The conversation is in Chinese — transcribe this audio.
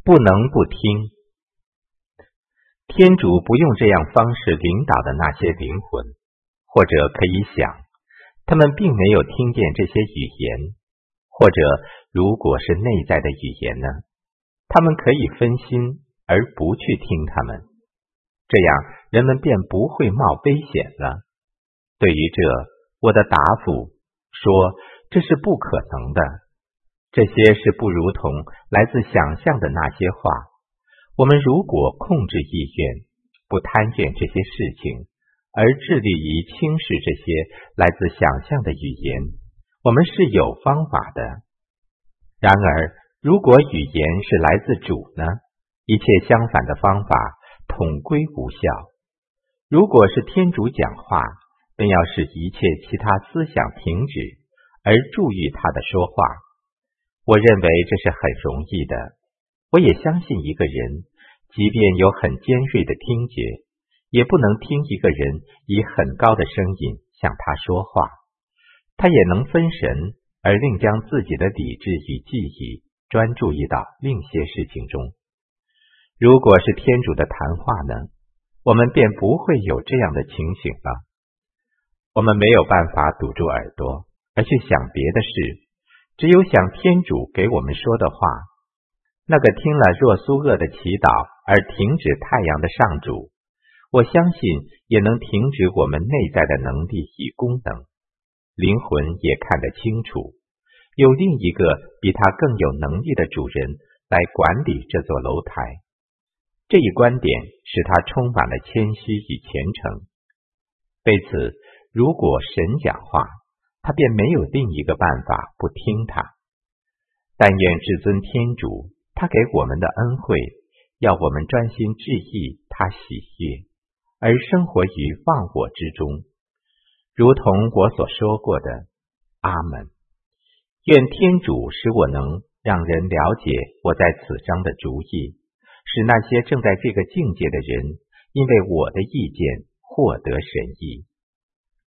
不能不听。天主不用这样方式领导的那些灵魂，或者可以想，他们并没有听见这些语言，或者如果是内在的语言呢，他们可以分心而不去听他们，这样人们便不会冒危险了。对于这，我的答复说，这是不可能的。这些是不如同来自想象的那些话。我们如果控制意愿，不贪愿这些事情，而致力于轻视这些来自想象的语言，我们是有方法的。然而，如果语言是来自主呢，一切相反的方法统归无效。如果是天主讲话，便要使一切其他思想停止，而注意他的说话。我认为这是很容易的。我也相信一个人，即便有很尖锐的听觉，也不能听一个人以很高的声音向他说话。他也能分神，而另将自己的理智与记忆专注于到另些事情中。如果是天主的谈话呢，我们便不会有这样的情形了。我们没有办法堵住耳朵，而去想别的事，只有想天主给我们说的话。那个听了若苏厄的祈祷而停止太阳的上主，我相信也能停止我们内在的能力与功能。灵魂也看得清楚，有另一个比他更有能力的主人来管理这座楼台。这一观点使他充满了谦虚与虔诚。为此，如果神讲话，他便没有另一个办法不听他。但愿至尊天主他给我们的恩惠，要我们专心致意他喜悦，而生活于忘我之中，如同我所说过的。阿们。愿天主使我能让人了解我在此章的主意，使那些正在这个境界的人因为我的意见获得神意。